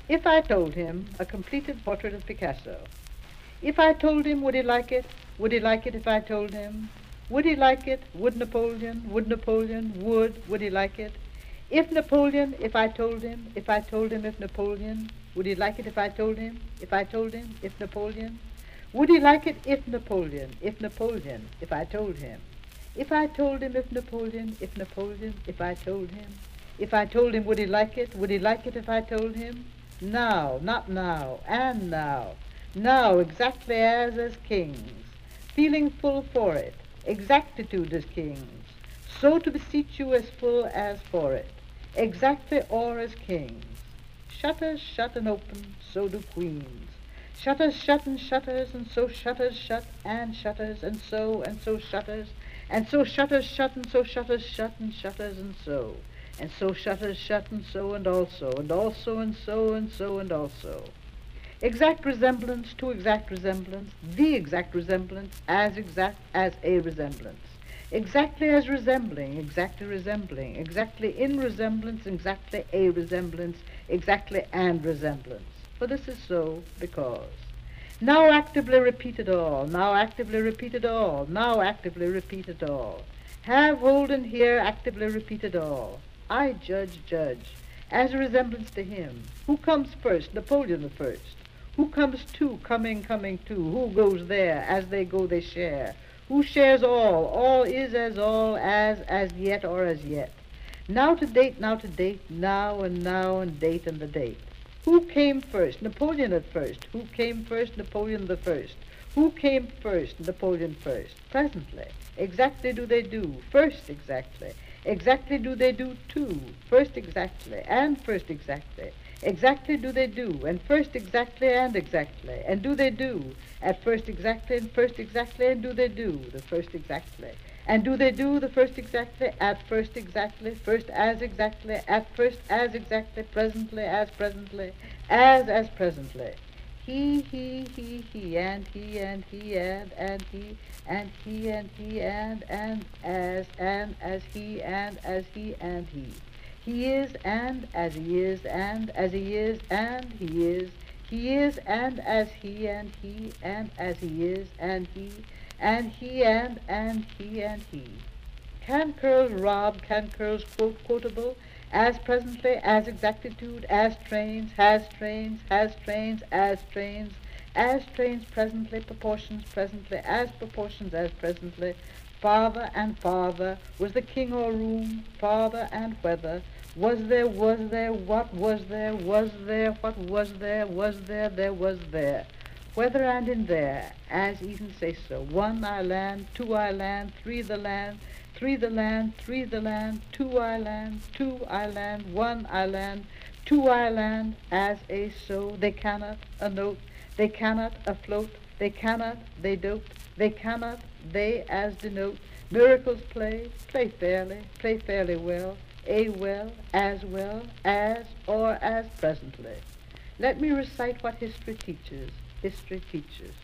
If I told him a completed portrait of Picasso, if I told him, would he like it? Would he like it if I told him? Would he like it? Would Napoleon? Would Napoleon? Would he like it? If Napoleon, if I told him, if I told him if Napoleon, would he like it if I told him? If I told him, if Napoleon? Would he like it if Napoleon, if I told him? If I told him if Napoleon, if I told him? If I told him, would he like it? Would he like it if I told him? Now, not now, and now. Now, exactly as kings, feeling full for it, exactitude as kings, so to beseech you as full as for it, exactly or as kings. Shutters shut and open, so do queens. Shutters shut and shutters, and so shutters shut and shutters, and so shutters, and so shutters shut, and so shutters shut, and shutters, and so shutters shut, and so, and also, and also, and so, and so, and also. Exact resemblance to exact resemblance, the exact resemblance as exact as a resemblance. Exactly as resembling, exactly resembling, exactly in resemblance, exactly a resemblance, exactly and resemblance. For this is so because. Now actively repeat it all, now actively repeat it all, now actively repeat it all. Have hold and hear, actively repeat it all. I judge, as a resemblance to him. Who comes first? Napoleon the first. Who comes to, coming to? Who goes there? As they go, they share. Who shares all? All is as yet or as yet. Now to date, now and date and the date. Who came first? Napoleon at first. Who came first? Napoleon the first. Who came first? Napoleon first. Presently. Exactly do they do. First exactly. Exactly do they do too. First exactly. And first exactly. Exactly do they do, and first exactly, and do they do, at first exactly, and do they do, the first exactly, and do they do the first exactly, at first exactly, first as exactly, at first as exactly, presently, as presently. He, and he, and he, and he, and he, and he, and as he, and he. He is, and as he is, and as he is, and he is. He is, and as he, and as he is, and he, and he, and he, and he. Can curls rob, can curls quotable, as presently, as exactitude, as trains, has trains, as trains presently, proportions as presently, farther and farther, was the king or room, farther and whether, was there, what was there, there was there. Whether and in there, as even say so. One I land, two I land, three the land, three the land, two I land, one I land, two I land, as a so. They cannot a note, they cannot afloat, they cannot, they dote, they cannot, they as denote. Miracles play fairly well, well, as, or as presently. Let me recite what history teaches. History teaches.